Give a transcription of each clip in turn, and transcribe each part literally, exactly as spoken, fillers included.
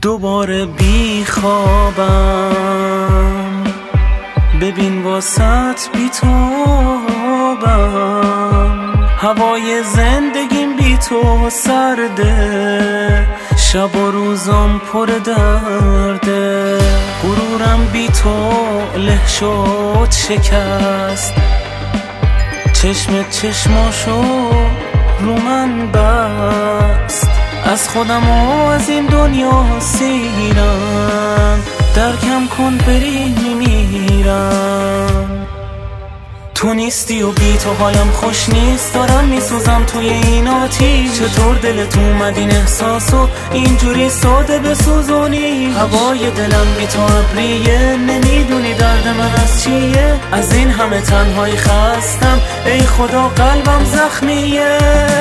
دوباره بی خوابم، ببین واسط بی تابم. هوای زندگیم بی تو سرده، شب و روزم پر درده. غرورم بی تو له شد شکست، چشم چشماشو رو من بست. از خودم و از این دنیا سیرم، درکم کن بری میمیرم. تو نیستی و بی تو حالم خوش نیست، دارم میسوزم توی این آتیش. چطور دلت اومد این احساسو اینجوری ساده بسوزونی؟ هوای دلم بی تو ابریه، نمیدونی درد من از چیه. از این همه تنهایی خستم، ای خدا قلبم زخمیه.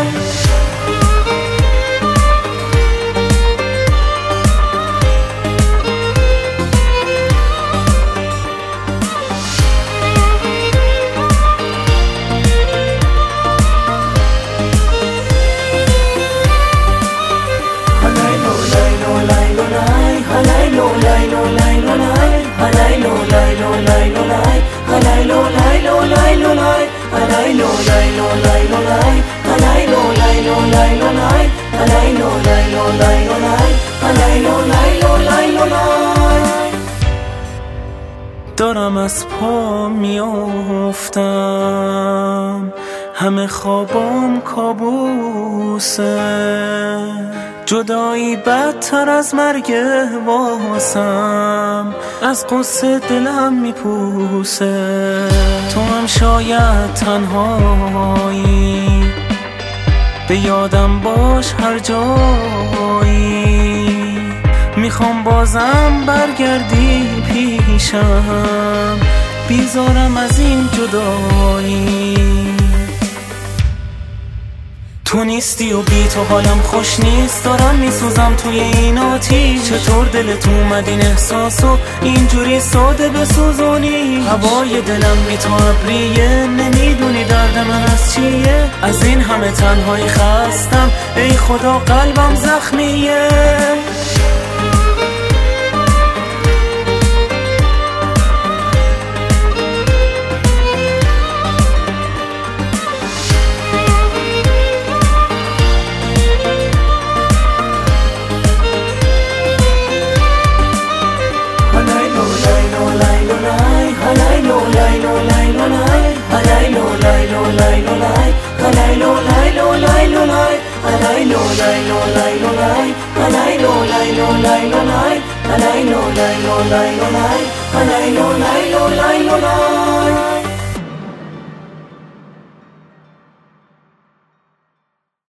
دارم از پا میافتم، همه خوابم کابوسه. جدایی بدتر از مرگ واسم، از قصه دلم میپوسه. تو هم شاید تنهایی، به یادم باش هر جایی. میخوام بازم برگردی پیشم، بیزارم از این جدایی. تو نیستی و بی تو حالم خوش نیست، دارم میسوزم توی این آتیش. چطور دلت اومد این احساسو اینجوری ساده بسوزونی؟ هوای دلم بی تو ابریه، نمیدونی درد من از چیه. از این همه تنهایی خستم، ای خدا قلبم زخمیه. Alay lo lay lo lay lo lay, alay lo lay lo lay lo lay.